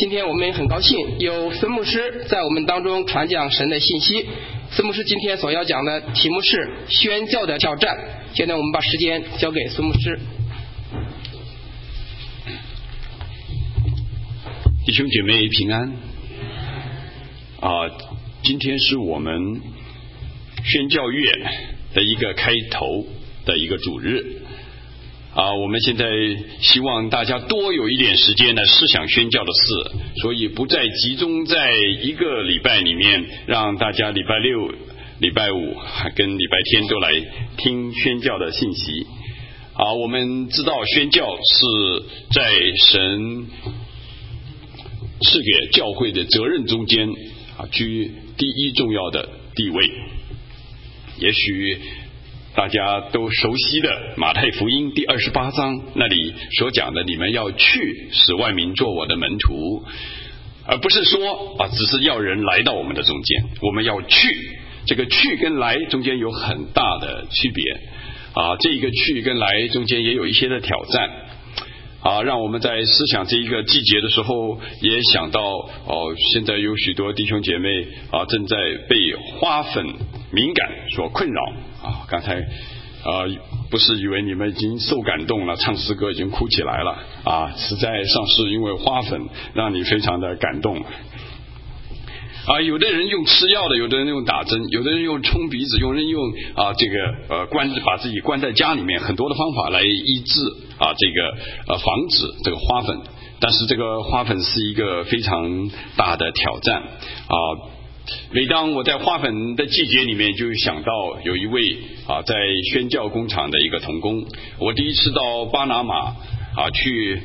今天我们很高兴有孙牧师在我们当中传讲神的信息。孙牧师今天所要讲的题目是宣教的挑战。现在我们把时间交给孙牧师。 弟兄姐妹平安今天是我们宣教月的一个开头的一个主日我们现在希望大家多有一点时间来思想宣教的事，所以不再集中在一个礼拜里面，让大家礼拜六、礼拜五跟礼拜天都来听宣教的信息我们知道宣教是在神赐给教会的责任中间居第一重要的地位。也许大家都熟悉的马太福音第28章那里所讲的，你们要去使万民做我的门徒，而不是说只是要人来到我们的中间。我们要去，这个去跟来中间有很大的区别这个去跟来中间也有一些的挑战让我们在思想这一个季节的时候也想到现在有许多弟兄姐妹正在被花粉敏感所困扰刚才不是以为你们已经受感动了，唱诗歌已经哭起来了实在上是因为花粉让你非常的感动有的人用吃药的，有的人用打针，有的人用冲鼻子，有人用把自己关在家里面，很多的方法来医治防止这个花粉。但是这个花粉是一个非常大的挑战每当我在花粉的季节里面，就想到有一位在宣教工厂的一个同工。我第一次到巴拿马去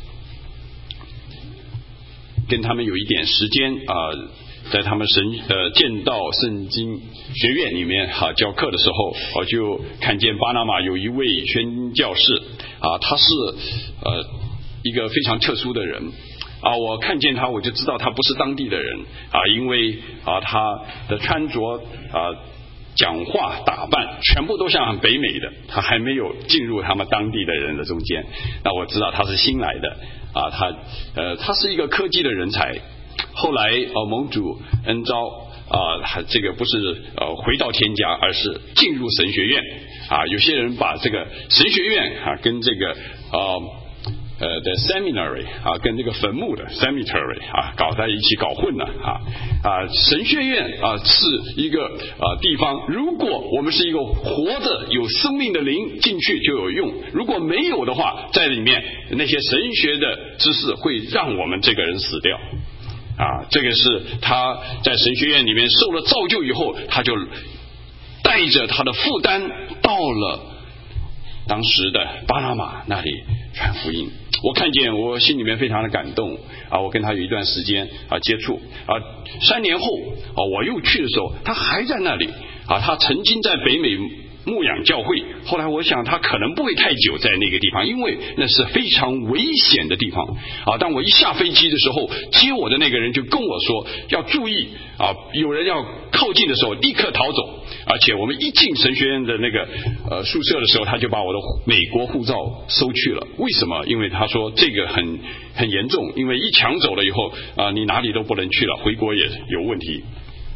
跟他们有一点时间在他们剑道圣经学院里面教课的时候，我就看见巴拿马有一位宣教士他是一个非常特殊的人我看见他我就知道他不是当地的人因为他的穿着讲话打扮全部都像北美的，他还没有进入他们当地的人的中间，那我知道他是新来的他是一个科技的人才。后来蒙主恩召这个不是回到天家，而是进入神学院有些人把这个神学院跟这个的 seminary 跟这个坟墓的 cemetery 搞在一起搞混了神学院是一个地方，如果我们是一个活着有生命的灵进去就有用，如果没有的话，在里面那些神学的知识会让我们这个人死掉这个是他在神学院里面受了造就以后，他就带着他的负担到了当时的巴拿马那里传福音。我看见我心里面非常的感动我跟他有一段时间接触3年后我又去的时候，他还在那里他曾经在北美牧养教会，后来我想他可能不会太久在那个地方，因为那是非常危险的地方当我一下飞机的时候，接我的那个人就跟我说要注意有人要靠近的时候立刻逃走。而且我们一进神学院的那个宿舍的时候，他就把我的美国护照收去了。为什么？因为他说这个很严重，因为一抢走了以后你哪里都不能去了，回国也有问题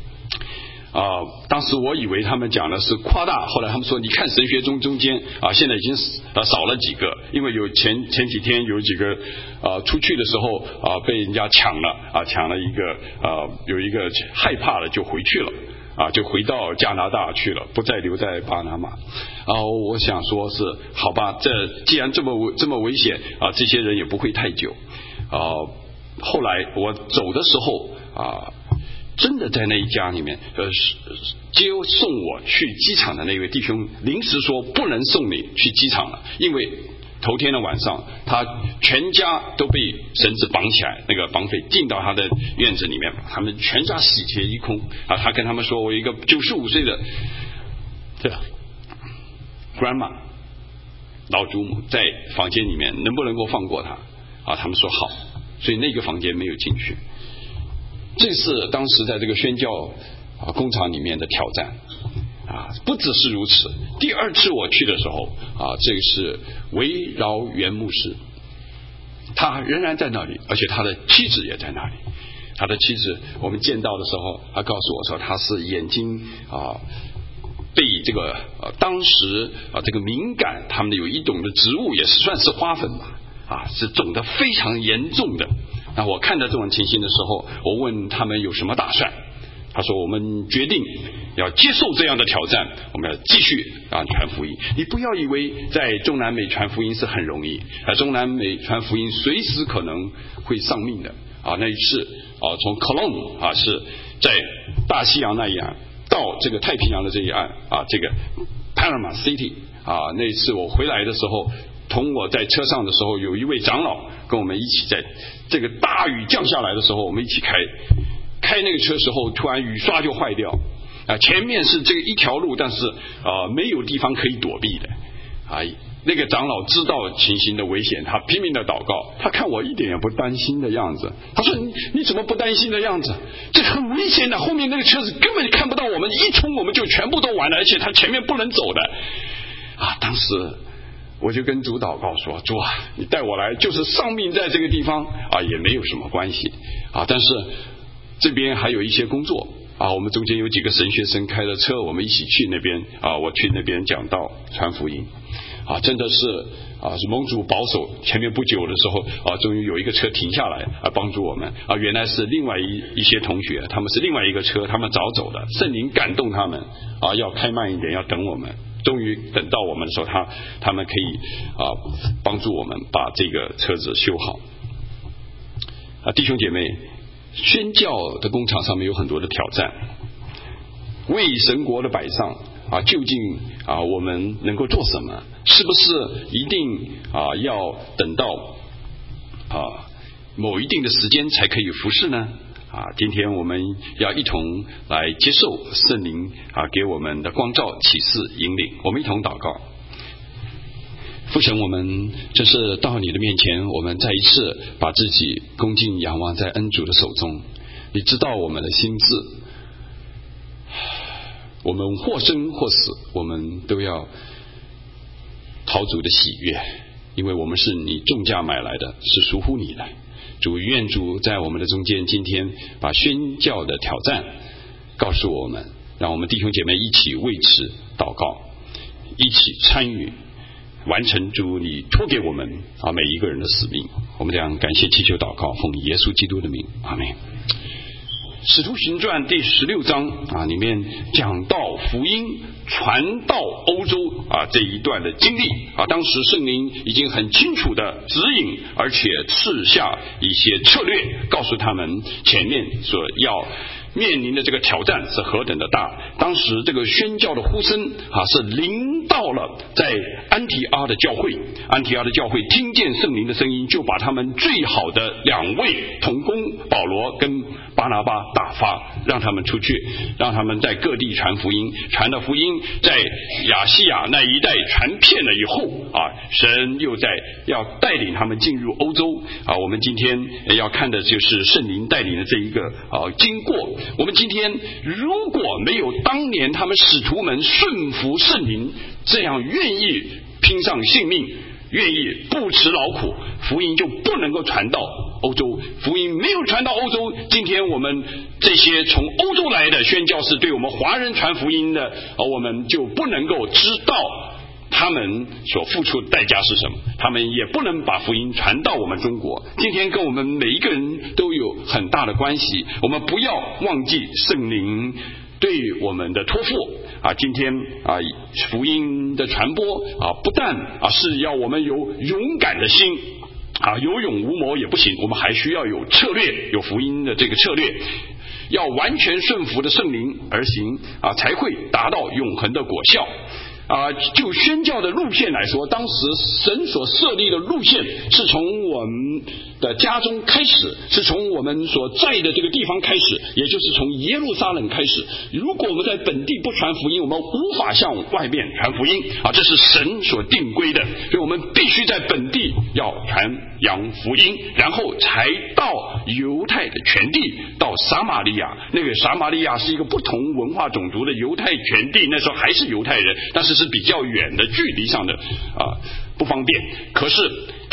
当时我以为他们讲的是夸大，后来他们说你看神学中间现在已经少了几个，因为有前几天有几个出去的时候被人家抢了一个有一个害怕了就回去了就回到加拿大去了，不再留在巴拿马我想说是好吧，这既然这么危险这些人也不会太久后来我走的时候真的在那一家里面接送我去机场的那位弟兄临时说不能送你去机场了，因为头天的晚上他全家都被绳子绑起来，那个绑匪进到他的院子里面，他们全家洗劫一空他跟他们说我一个95岁的grandma 老祖母在房间里面能不能够放过他他们说好，所以那个房间没有进去。这是当时在这个宣教工厂里面的挑战不只是如此。第二次我去的时候这个是围绕原牧师他仍然在那里，而且他的妻子也在那里。他的妻子我们见到的时候，他告诉我说他是眼睛被这个当时这个敏感，他们有一种的植物也算是花粉吧，是肿得非常严重的。那我看到这种情形的时候，我问他们有什么打算，他说我们决定要接受这样的挑战，我们要继续传福音。你不要以为在中南美传福音是很容易，在中南美传福音随时可能会丧命的那一次从 Cologne 是在大西洋那一岸到这个太平洋的这一岸这个 Panama City 那一次我回来的时候，同我在车上的时候，有一位长老跟我们一起在这个大雨降下来的时候，我们一起开那个车时候，突然雨刷就坏掉前面是这一条路，但是没有地方可以躲避的那个长老知道情形的危险，他拼命的祷告，他看我一点也不担心的样子，他说你怎么不担心的样子，这很危险的，后面那个车子根本看不到我们，一冲我们就全部都完了，而且他前面不能走的当时我就跟主祷告说，主你带我来就是丧命在这个地方也没有什么关系但是这边还有一些工作我们中间有几个神学生开了车，我们一起去那边我去那边讲道传福音真的是蒙主保守，前面不久的时候终于有一个车停下来帮助我们原来是另外一些同学，他们是另外一个车，他们早走的，圣灵感动他们要开慢一点，要等我们，终于等到我们的时候，他们可以帮助我们把这个车子修好弟兄姐妹，宣教的工场上面有很多的挑战，为神国的摆上究竟我们能够做什么？是不是一定要等到某一定的时间才可以服侍呢？今天我们要一同来接受圣灵给我们的光照、启示、引领。我们一同祷告。父神，我们这是到你的面前，我们再一次把自己恭敬仰望在恩主的手中。你知道我们的心志，我们或生或死，我们都要讨主的喜悦，因为我们是你重价买来的，是属乎你的。主，愿主在我们的中间，今天把宣教的挑战告诉我们，让我们弟兄姐妹一起为此祷告，一起参与完成主你托给我们每一个人的使命。我们这样感谢祈求祷告，奉耶稣基督的名，阿们。使徒行传第16章里面讲到福音传到欧洲这一段的经历当时圣灵已经很清楚的指引，而且赐下一些策略，告诉他们前面所要面临的这个挑战是何等的大。当时这个宣教的呼声是临到了在安提阿的教会，安提阿的教会听见圣灵的声音，就把他们最好的2位同工保罗跟巴拿巴打发，让他们出去，让他们在各地传福音，传的福音在亚细亚那一带传遍了以后神又要带领他们进入欧洲我们今天要看的就是圣灵带领的这一个经过。我们今天如果没有当年他们使徒们顺服圣灵，这样愿意拼上性命，愿意不辞劳苦，福音就不能够传到欧洲。福音没有传到欧洲，今天我们这些从欧洲来的宣教士对我们华人传福音的我们就不能够知道他们所付出的代价是什么，他们也不能把福音传到我们中国。今天跟我们每一个人都有很大的关系，我们不要忘记圣灵对我们的托付今天福音的传播不但是要我们有勇敢的心有勇无谋也不行，我们还需要有策略，有福音的这个策略，要完全顺服的圣灵而行才会达到永恒的果效就宣教的路线来说，当时神所设立的路线是从我们的家中开始，是从我们所在的这个地方开始，也就是从耶路撒冷开始。如果我们在本地不传福音，我们无法向外面传福音这是神所定规的，所以我们必须在本地要传扬福音，然后才到犹太的全地，到撒玛利亚。那个撒玛利亚是一个不同文化种族的犹太全地，那时候还是犹太人，但是是比较远的距离上的不方便。可是当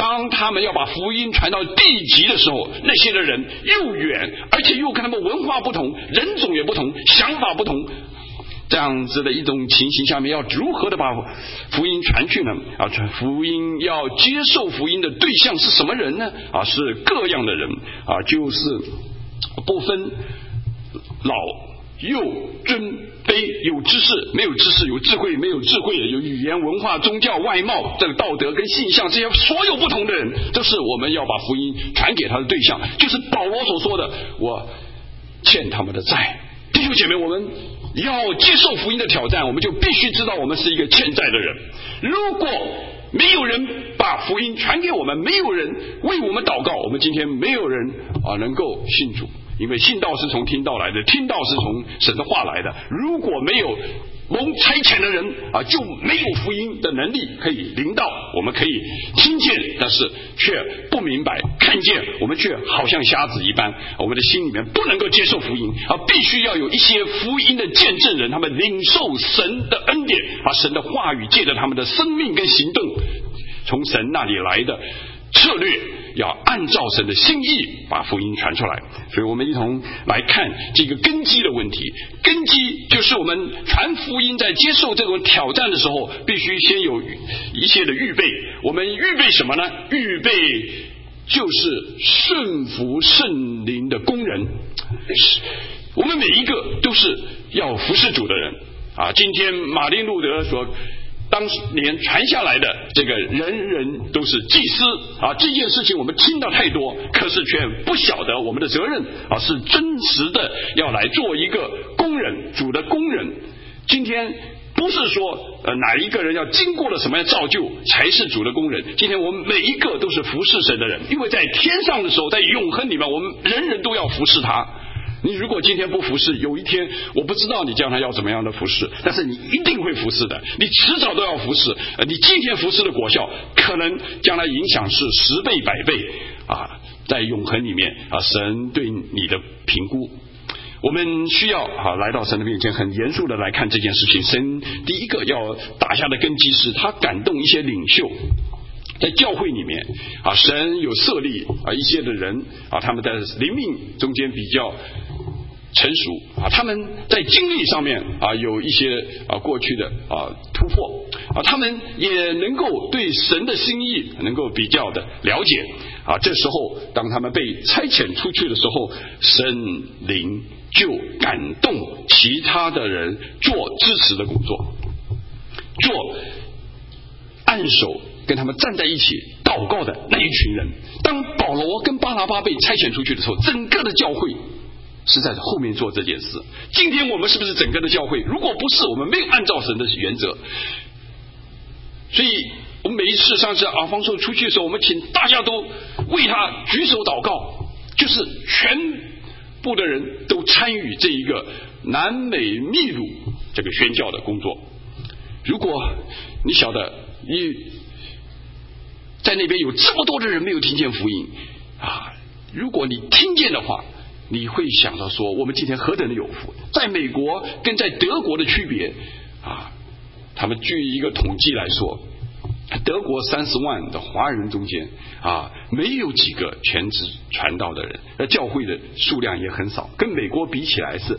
当他们要把福音传到地极的时候，那些的人又远，而且又跟他们文化不同，人种也不同，想法不同，这样子的一种情形下面，要如何的把福音传去呢？福音要接受福音的对象是什么人呢？是各样的人就是不分老幼尊卑，有知识没有知识，有智慧没有智慧，有语言文化宗教外貌这个道德跟性向，这些所有不同的人，都是我们要把福音传给他的对象。就是保罗所说的，我欠他们的债。弟兄姐妹，我们要接受福音的挑战，我们就必须知道我们是一个欠债的人。如果没有人把福音传给我们，没有人为我们祷告，我们今天没有人能够信主。因为信道是从听道来的，听道是从神的话来的。如果没有蒙差遣的人就没有福音的能力可以临到，我们可以听见，但是却不明白；看见，我们却好像瞎子一般。我们的心里面不能够接受福音必须要有一些福音的见证人，他们领受神的恩典，把神的话语借着他们的生命跟行动，从神那里来的策略，要按照神的心意把福音传出来。所以我们一同来看这个根基的问题。根基就是我们传福音在接受这种挑战的时候，必须先有一些的预备。我们预备什么呢？预备就是顺服圣灵的工人。我们每一个都是要服侍主的人今天马丁路德所当年传下来的这个人人都是祭司这件事情我们听到太多，可是却不晓得我们的责任是真实的要来做一个工人，主的工人。今天不是说哪一个人要经过了什么样造就才是主的工人，今天我们每一个都是服侍神的人，因为在天上的时候，在永恒里面，我们人人都要服侍他。你如果今天不服侍，有一天我不知道你将来要怎么样的服侍，但是你一定会服侍的，你迟早都要服侍。你今天服侍的果效，可能将来影响是10倍100倍在永恒里面神对你的评估。我们需要来到神的面前，很严肃的来看这件事情。神第一个要打下的根基是他感动一些领袖。在教会里面神有设立一些的人他们在灵命中间比较成熟他们在经历上面有一些过去的突破他们也能够对神的心意能够比较的了解这时候当他们被差遣出去的时候，神灵就感动其他的人做支持的工作，做按手跟他们站在一起祷告的那一群人。当保罗跟巴拿巴被差遣出去的时候，整个的教会是在后面做这件事。今天我们是不是整个的教会？如果不是，我们没有按照神的原则。所以我们每一次上次阿方索出去的时候，我们请大家都为他举手祷告，就是全部的人都参与这一个南美秘鲁这个宣教的工作。如果你晓得你在那边有这么多的人没有听见福音如果你听见的话，你会想到说我们今天何等的有福。在美国跟在德国的区别他们据一个统计来说，德国30万的华人中间没有几个全职传道的人，教会的数量也很少，跟美国比起来是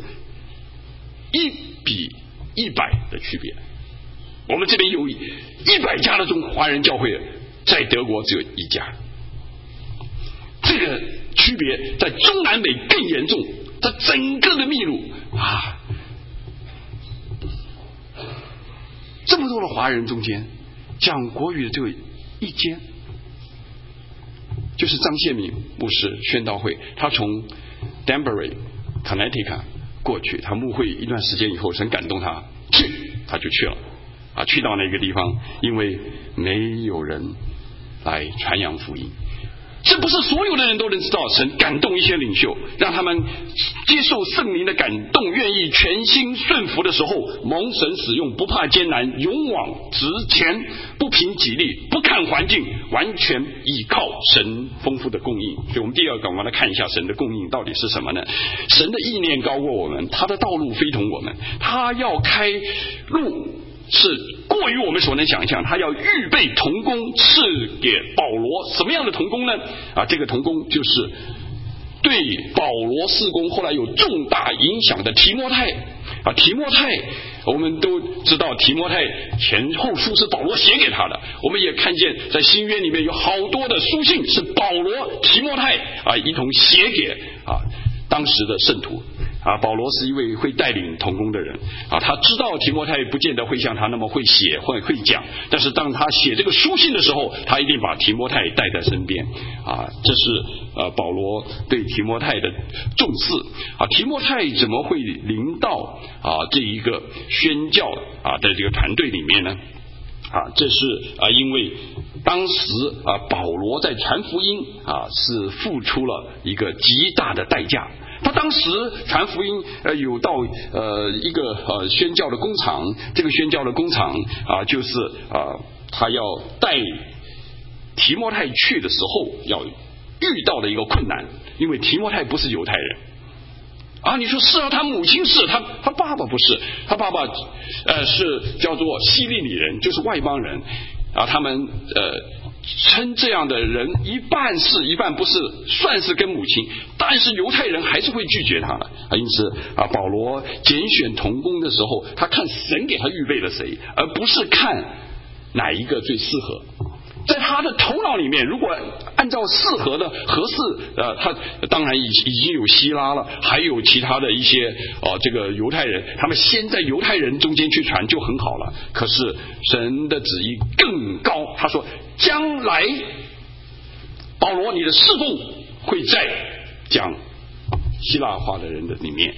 1比100的区别。我们这边有100家的华人教会，在德国只有1家。这个区别在中南美更严重，在整个的秘鲁这么多的华人中间，讲国语的只有1间，就是张谢敏牧师宣道会。他从 Danbury Connecticut 过去，他牧会一段时间以后，神感动他就去了去到那个地方，因为没有人来传扬福音。这不是所有的人都能知道，神感动一些领袖，让他们接受圣灵的感动，愿意全心顺服的时候，蒙神使用，不怕艰难，勇往直前，不凭己力，不看环境，完全依靠神丰富的供应。所以我们第二个，我们来看一下神的供应到底是什么呢？神的意念高过我们，他的道路非同我们，他要开路是过于我们所能想象，他要预备同工赐给保罗。什么样的同工呢？这个同工就是对保罗事工后来有重大影响的提摩太。提摩太我们都知道，提摩太前后书是保罗写给他的。我们也看见在新约里面有好多的书信是保罗、提摩太一同写给当时的圣徒。保罗是一位会带领同工的人他知道提摩太不见得会像他那么会写或会讲，但是当他写这个书信的时候，他一定把提摩太带在身边这是保罗对提摩太的重视提摩太怎么会临到这一个宣教的这个团队里面呢？这是因为当时保罗在传福音是付出了一个极大的代价。他当时传福音有到一个宣教的工厂，这个宣教的工厂就是他要带提摩太去的时候要遇到的一个困难，因为提摩太不是犹太人你说是他母亲是，他爸爸不是，他爸爸是叫做希利尼人，就是外邦人他们称这样的人一半是一半不是，算是跟母亲，但是犹太人还是会拒绝他的因此保罗拣选同工的时候，他看神给他预备了谁，而不是看哪一个最适合。在他的头脑里面，如果按照适合的合适他当然已经有希拉了，还有其他的一些这个犹太人，他们先在犹太人中间去传就很好了。可是神的旨意更高，他说将来保罗你的侍奉会在讲希腊话的人的里面，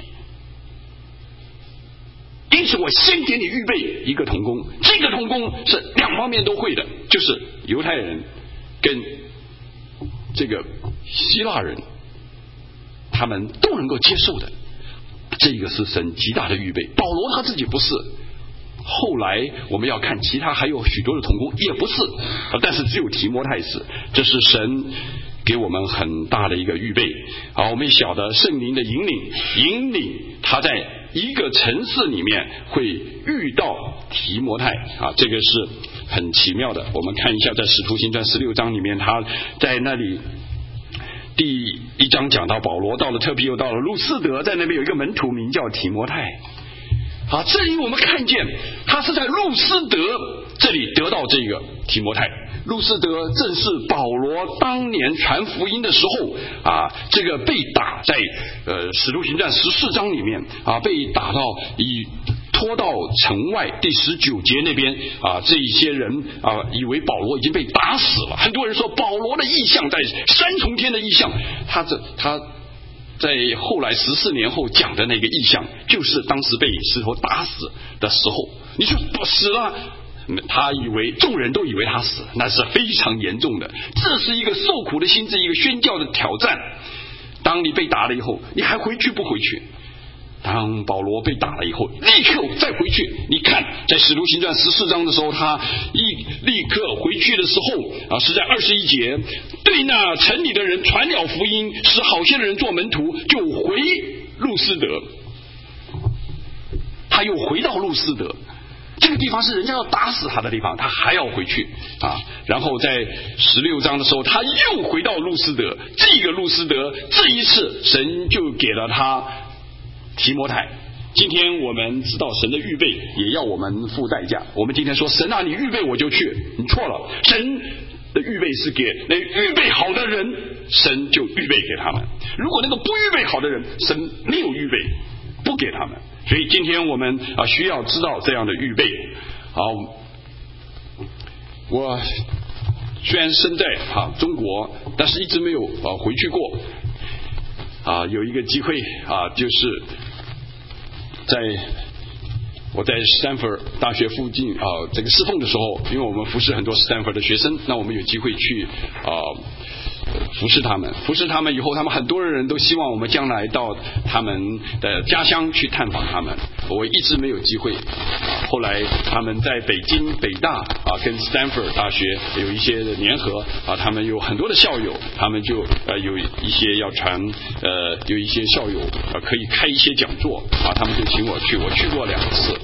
因此我先给你预备一个同工，这个同工是两方面都会的，就是犹太人跟这个希腊人他们都能够接受的，这个是神极大的预备。保罗他自己不是，后来我们要看其他还有许多的同工也不是但是只有提摩太是，这是神给我们很大的一个预备我们晓得圣灵的引领他在一个城市里面会遇到提摩太这个是很奇妙的。我们看一下在使徒行传16章里面，他在那里第1章讲到保罗到了特庇，又到了路斯德，在那边有一个门徒名叫提摩太这里我们看见他是在路斯德这里得到这个提摩太。路斯德正是保罗当年传福音的时候这个被打在使徒行传14章里面被打到拖到城外第19节那边这一些人以为保罗已经被打死了。很多人说保罗的异象在3重天的异象，他在后来14年后讲的那个异象，就是当时被石头打死的时候。你说不死了，他以为众人都以为他死，那是非常严重的。这是一个受苦的心智，一个宣教的挑战。当你被打了以后，你还回去不回去？当保罗被打了以后，立刻再回去。你看在使徒行传14章的时候，他立刻回去的时候是在21节，对那城里的人传了福音，使好些的人做门徒，就回路斯德。他又回到路斯德，这个地方是人家要打死他的地方，他还要回去然后在16章的时候，他又回到路斯德。这个路斯德这一次神就给了他提摩太。今天我们知道神的预备也要我们付代价。我们今天说神你预备我就去，你错了。神的预备是给那预备好的人，神就预备给他们。如果那个不预备好的人，神没有预备，不给他们。所以今天我们需要知道这样的预备。我虽然生在中国，但是一直没有回去过有一个机会就是我在斯坦福大学附近这个侍奉的时候，因为我们服侍很多斯坦福的学生，那我们有机会去服侍他们以后，他们很多人都希望我们将来到他们的家乡去探访他们，我一直没有机会后来他们在北京北大跟斯坦福大学有一些的联合他们有很多的校友，他们就有一些要传有一些校友可以开一些讲座他们就请我去，我去过2次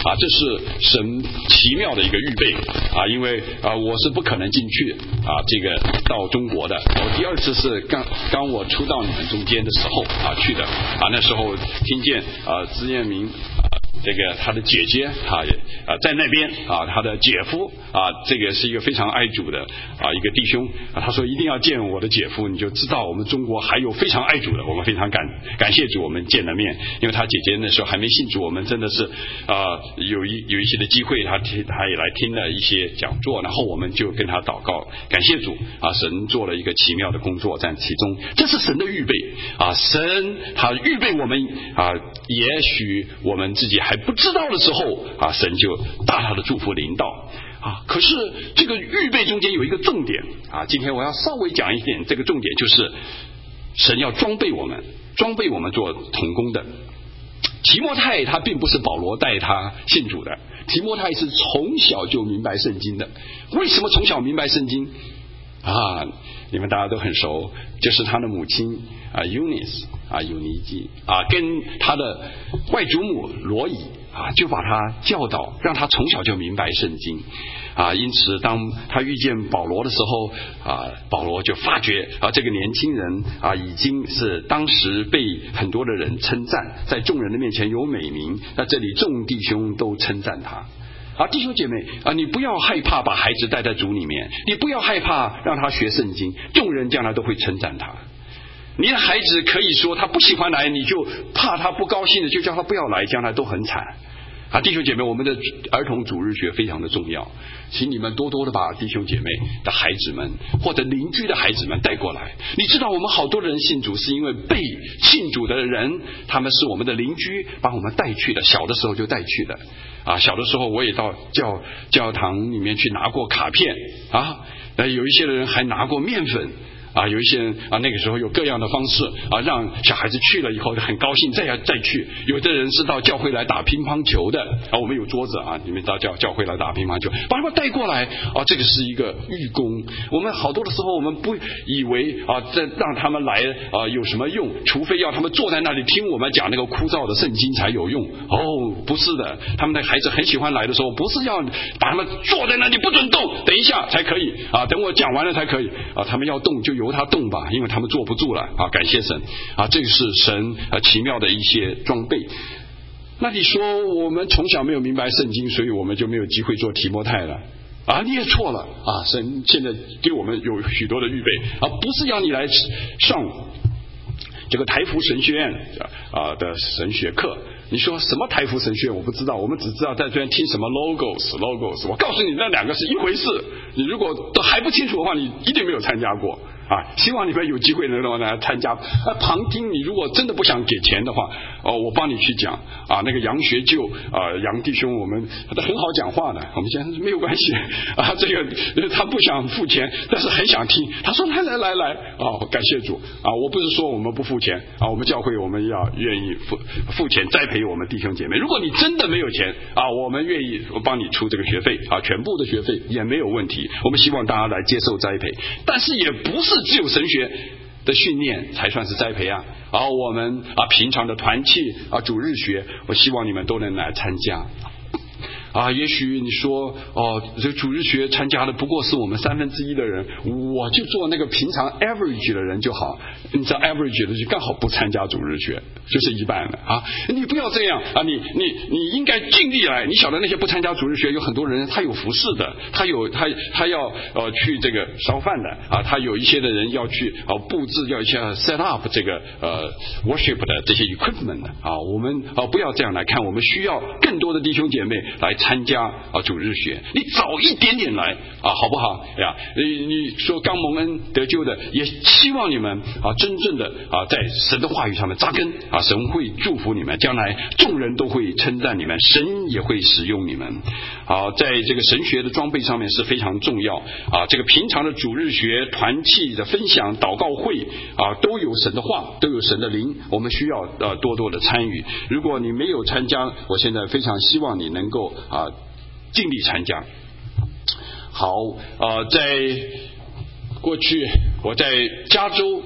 这是神奇妙的一个预备因为我是不可能进去这个到中国的。我第二次是刚我出到你们中间的时候去的那时候听见资彦明这个他的姐姐在那边他的姐夫这个是一个非常爱主的一个弟兄他说一定要见我的姐夫，你就知道我们中国还有非常爱主的。我们非常感谢主，我们见了面，因为他姐姐那时候还没信主，我们真的是有一些的机会，他也来听了一些讲座，然后我们就跟他祷告，感谢主神做了一个奇妙的工作在其中，这是神的预备神他预备我们也许我们自己还不知道的时候神就大大的祝福临到可是这个预备中间有一个重点今天我要稍微讲一点，这个重点就是神要装备我们做同工的。提摩太他并不是保罗带他信主的，提摩太是从小就明白圣经的。为什么从小明白圣经你们大家都很熟，就是他的母亲Eunice尤尼基跟他的外祖母罗以就把他教导，让他从小就明白圣经因此当他遇见保罗的时候保罗就发觉这个年轻人已经是当时被很多的人称赞，在众人的面前有美名，那这里众弟兄都称赞他弟兄姐妹你不要害怕把孩子带在主里面，你不要害怕让他学圣经，众人将来都会称赞他。你的孩子可以说他不喜欢来，你就怕他不高兴的就叫他不要来，将来都很惨弟兄姐妹，我们的儿童主日学非常的重要，请你们多多的把弟兄姐妹的孩子们或者邻居的孩子们带过来。你知道我们好多人信主是因为被信主的人他们是我们的邻居把我们带去的，小的时候就带去的小的时候我也到教堂里面去拿过卡片有一些人还拿过面粉有一些人那个时候有各样的方式让小孩子去了以后很高兴再去。有的人是到教会来打乒乓球的我们有桌子你们到教会来打乒乓球，把他们带过来这个是一个预工。我们好多的时候我们不以为这让他们来有什么用，除非要他们坐在那里听我们讲那个枯燥的圣经才有用不是的，他们的孩子很喜欢来的时候，不是要把他们坐在那里不准动，等一下才可以等我讲完了才可以他们要动就由他动吧，因为他们坐不住了感谢神这个是神奇妙的一些装备。那你说我们从小没有明白圣经，所以我们就没有机会做提摩太了你也错了神现在给我们有许多的预备不是要你来上这个台福神学院的神学课。你说什么台福神学院我不知道，我们只知道在这边听什么 logos， 我告诉你那两个是一回事，你如果都还不清楚的话，你一定没有参加过希望你们有机会能够来参加旁听。你如果真的不想给钱的话我帮你去讲那个杨学究杨弟兄我们他很好讲话的，我们现在没有关系这个他不想付钱但是很想听，他说来感谢主我不是说我们不付钱我们教会我们要愿意付钱栽培我们弟兄姐妹。如果你真的没有钱我们愿意帮你出这个学费全部的学费也没有问题，我们希望大家来接受栽培，但是也不是只有神学的训练才算是栽培我们平常的团契主日学，我希望你们都能来参加也许你说这主日学参加的不过是我们1/3的人，我就做那个平常 average 的人就好。你知道 average 的就刚好不参加主日学，就是一半了你不要这样你应该尽力来。你晓得那些不参加主日学有很多人他有服侍的，他要去这个烧饭的他有一些的人要去布置，要一些 set up 这个worship 的这些 equipment 的我们不要这样来看，我们需要更多的弟兄姐妹来参加主日学，你早一点点来好不好呀？你说刚蒙恩得救的，也希望你们真正的在神的话语上面扎根神会祝福你们，将来众人都会称赞你们，神也会使用你们在这个神学的装备上面是非常重要这个平常的主日学团契的分享祷告会都有神的话，都有神的灵，我们需要多多的参与。如果你没有参加，我现在非常希望你能够尽力参加。好在过去我在加州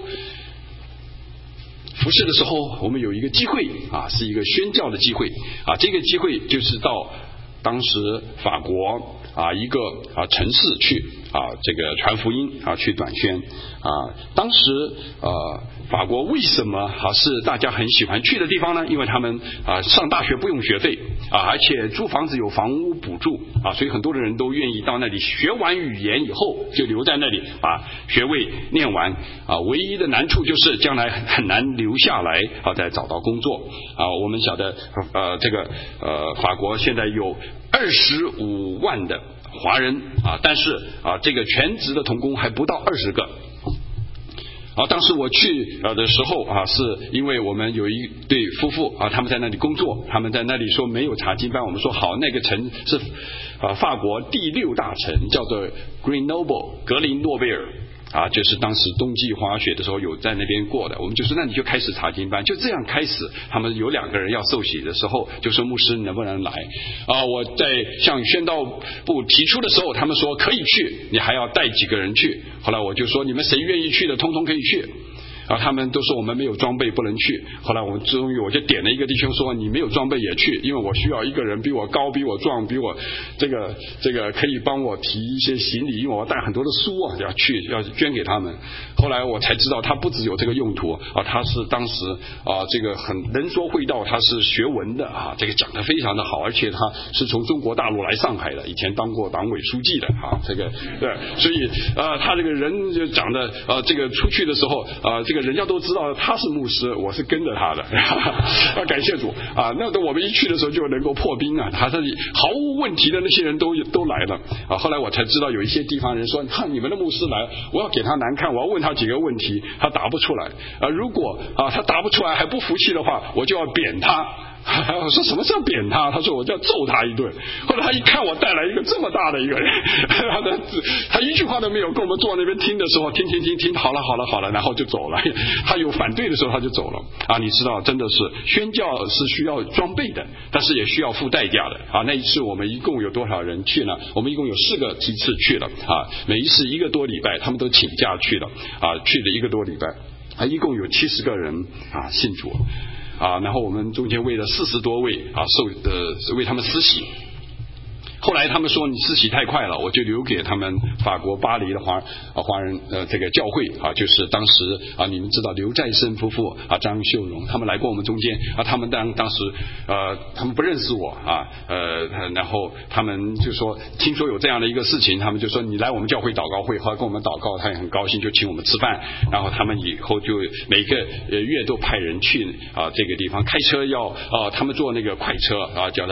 服侍的时候，我们有一个机会是一个宣教的机会这个机会就是到当时法国一个城市去这个传福音去短宣当时法国为什么是大家很喜欢去的地方呢？因为他们上大学不用学费而且租房子有房屋补助所以很多的人都愿意到那里学完语言以后就留在那里把学位念完唯一的难处就是将来很难留下来再找到工作我们晓得这个法国现在有25万的华人但是这个全职的童工还不到20个当时我去的时候是因为我们有一对夫妇他们在那里工作，他们在那里说没有查经班，我们说好，那个城是法国第6大城，叫做 Grenoble 格林诺贝尔就是当时冬季滑雪的时候有在那边过的，我们就说那你就开始查经班，就这样开始。他们有2个人要受洗的时候，就说牧师你能不能来我在向宣道部提出的时候，他们说可以去，你还要带几个人去。后来我就说你们谁愿意去的通通可以去他们都说我们没有装备不能去。后来我终于我就点了一个弟兄说你没有装备也去，因为我需要一个人比我高比我壮比我这个可以帮我提一些行李，因为我带很多的书要捐给他们。后来我才知道他不只有这个用途他是当时这个很能说会道，他是学文的这个讲得非常的好，而且他是从中国大陆来上海的，以前当过党委书记的这个对，所以他这个人就讲的这个出去的时候这个人家都知道他是牧师，我是跟着他的感谢主那等我们一去的时候就能够破冰他这里毫无问题的那些人都来了后来我才知道有一些地方人说你们的牧师来，我要给他难看，我要问他几个问题，他答不出来如果他答不出来还不服气的话，我就要扁他我说什么叫扁他？他说我就要揍他一顿。后来他一看我带来一个这么大的一个人他一句话都没有，跟我们坐那边听的时候听好了然后就走了。他有反对的时候他就走了你知道真的是宣教是需要装备的，但是也需要付代价的那一次我们一共有多少人去呢？我们一共有4个梯次去了每一次1个多礼拜，他们都请假去了去了1个多礼拜一共有70个人信主然后我们中间为了40多位为他们施洗。后来他们说你施洗太快了，我就留给他们法国巴黎的华人这个教会就是当时你们知道刘再生夫妇张秀荣他们来过我们中间他们当时他们不认识我然后他们就说听说有这样的一个事情，他们就说你来我们教会祷告会，后来跟我们祷告，他也很高兴就请我们吃饭，然后他们以后就每个月都派人去这个地方开车要他们坐那个快车叫他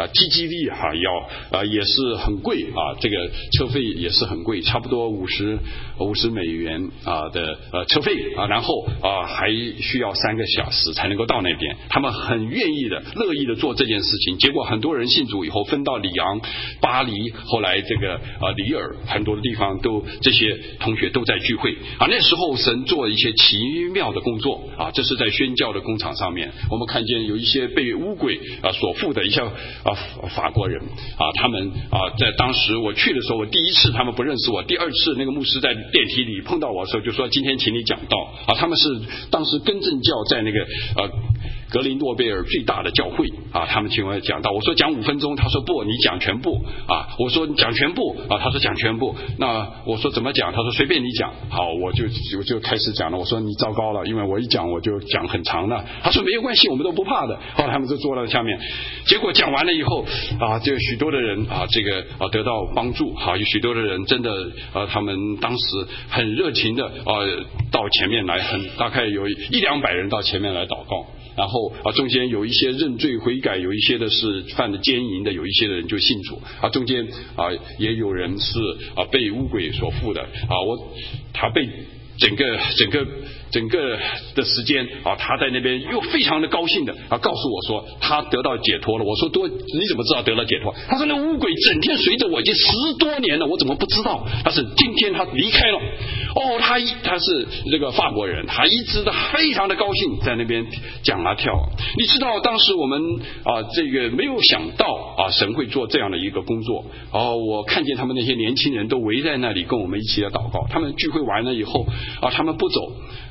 TGV也是很贵这个车费也是很贵，差不多50美元的车费然后还需要3个小时才能够到那边。他们很愿意的乐意的做这件事情，结果很多人信主以后分到里昂、巴黎，后来这个里尔很多的地方都这些同学都在聚会那时候神做一些奇妙的工作这是在宣教的工厂上面，我们看见有一些被污鬼所附的一些法国人他们在当时我去的时候，我第1次他们不认识我，第2次那个牧师在电梯里碰到我的时候就说今天请你讲道他们是当时更正教在那个格林诺贝尔最大的教会他们请我讲道，我说讲5分钟，他说不，你讲全部我说你讲全部他说讲全部，那我说怎么讲，他说随便你讲。好，我就开始讲了，我说你糟糕了，因为我一讲我就讲很长了。他说没有关系，我们都不怕的。后来他们就坐在下面，结果讲完了以后就许多的人这个得到帮助有许多的人真的他们当时很热情的到前面来，大概有100-200人到前面来祷告，然后中间有一些认罪悔改，有一些的是犯了奸淫的，有一些的人就信主中间也有人是被污鬼所附的他被整个的时间他在那边又非常的高兴的告诉我说他得到解脱了。我说你怎么知道得了解脱？他说那污鬼整天随着我已经10多年了，我怎么不知道？但是今天他离开了他是这个法国人，他一直的非常的高兴在那边讲跳。你知道当时我们这个没有想到神会做这样的一个工作我看见他们那些年轻人都围在那里跟我们一起来祷告。他们聚会完了以后他们不走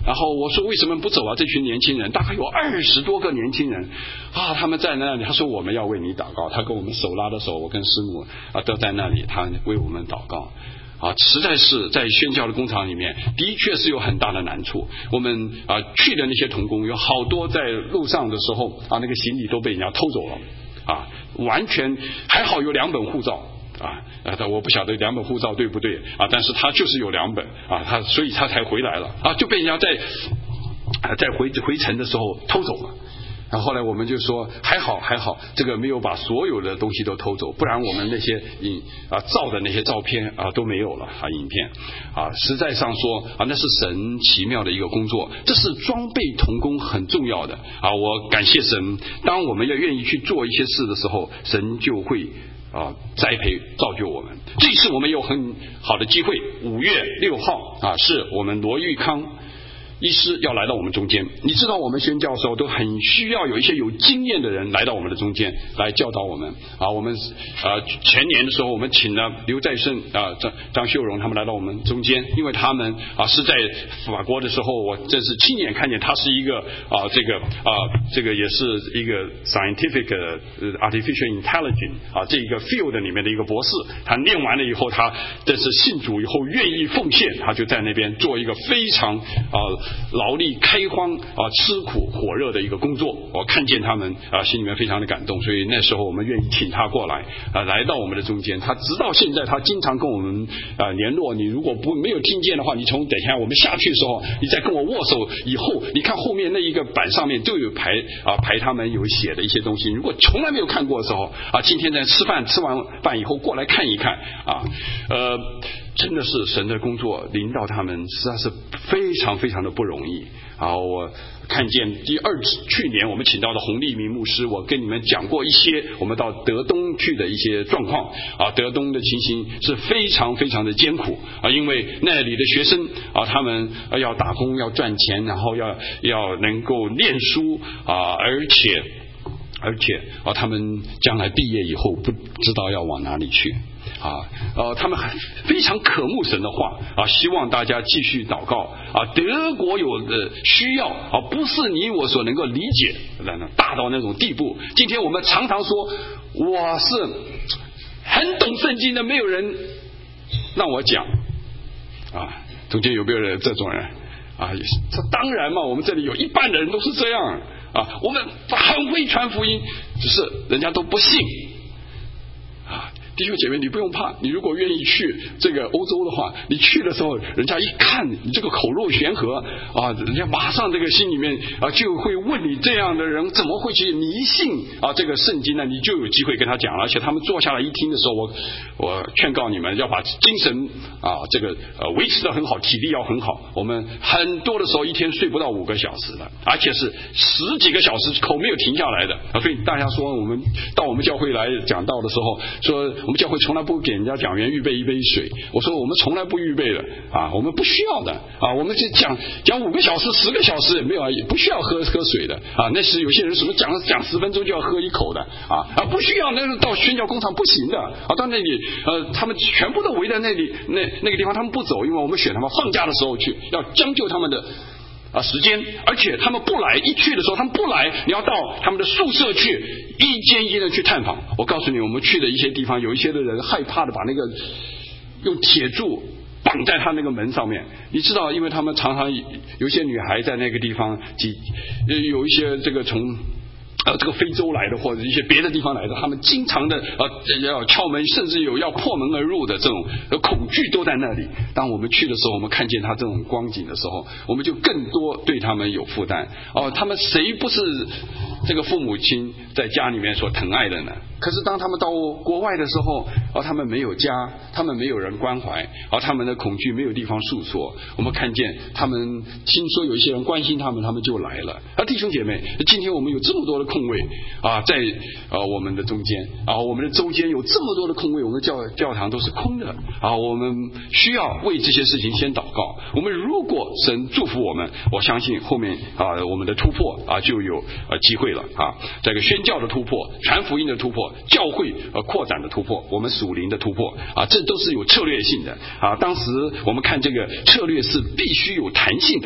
然后我说为什么不走啊？这群年轻人大概有20多个年轻人啊，他们在那里。他说我们要为你祷告，他跟我们手拉着手，我跟师母都在那里，他为我们祷告。实在是在宣教的工厂里面，的确是有很大的难处。我们去的那些同工有好多在路上的时候那个行李都被人家偷走了完全还好有2本护照但我不晓得2本护照对不对但是他就是有2本所以他才回来了就被人家在回程的时候偷走了。然后后来我们就说还好这个没有把所有的东西都偷走，不然我们那些照的那些照片都没有了影片实在上说那是神奇妙的一个工作，这是装备同工很重要的我感谢神，当我们要愿意去做一些事的时候，神就会栽培造就我们。这次我们有很好的机会，5月6号是我们罗玉康医师要来到我们中间。你知道我们宣教的时候都很需要有一些有经验的人来到我们的中间来教导我们我们前年的时候我们请了刘再胜张秀荣他们来到我们中间，因为他们是在法国的时候，我这是亲眼看见他是一个这个也是一个 scientific artificial intelligence 这一个 field 里面的一个博士，他念完了以后，他这是信主以后愿意奉献，他就在那边做一个非常劳力开荒吃苦火热的一个工作。我看见他们心里面非常的感动，所以那时候我们愿意请他过来来到我们的中间。他直到现在他经常跟我们联络，你如果没有听见的话，你从等一下我们下去的时候你再跟我握手以后，你看后面那一个板上面都有排他们有写的一些东西，如果从来没有看过的时候今天在吃完饭以后过来看一看真的是神的工作领导他们实在是非常非常的不容易我看见去年我们请到的洪立明牧师，我跟你们讲过一些我们到德东去的一些状况德东的情形是非常非常的艰苦因为那里的学生他们要打工要赚钱，然后要能够念书而且他们将来毕业以后不知道要往哪里去他们非常渴慕神的话希望大家继续祷告德国有的需要不是你我所能够理解大到那种地步。今天我们常常说我是很懂圣经的，没有人让我讲中间有没有人这种人这当然嘛，我们这里有一半的人都是这样我们很会传福音，只是人家都不信弟兄姐妹，你不用怕，你如果愿意去这个欧洲的话，你去的时候人家一看你这个口若悬河人家马上这个心里面就会问你，这样的人怎么会去迷信这个圣经呢？你就有机会跟他讲了。而且他们坐下来一听的时候，我劝告你们要把精神这个维持得很好，体力要很好。我们很多的时候一天睡不到5个小时的，而且是10几个小时口没有停下来的所以大家说我们到我们教会来讲道的时候说我们教会从来不给人家讲员预备一杯水，我说我们从来不预备的我们不需要的我们就讲5个小时10个小时也没有也不需要喝水的那是有些人什么讲10分钟就要喝1口的不需要，那个到宣教工厂不行的到那里他们全部都围在那里那个地方，他们不走，因为我们选他们放假的时候去，要将就他们的时间，而且他们不来，一去的时候他们不来，你要到他们的宿舍去一间一间的去探访。我告诉你，我们去的一些地方，有一些的人害怕的把那个用铁柱绑在他那个门上面，你知道，因为他们常常有一些女孩在那个地方有一些这个从这个非洲来的或者一些别的地方来的，他们经常的要敲门，甚至有要破门而入的这种恐惧都在那里。当我们去的时候，我们看见他这种光景的时候，我们就更多对他们有负担他们谁不是这个父母亲在家里面所疼爱的呢？可是当他们到国外的时候他们没有家，他们没有人关怀他们的恐惧没有地方诉说。我们看见他们听说有一些人关心他们，他们就来了弟兄姐妹，今天我们有这么多的空位在我们的中间我们的周间有这么多的空位，我们的教堂都是空的我们需要为这些事情先祷告。我们如果神祝福我们，我相信后面我们的突破就有机会了这个宣教的突破，传福音的突破，教会扩展的突破，我们属灵的突破这都是有策略性的当时我们看这个策略是必须有弹性的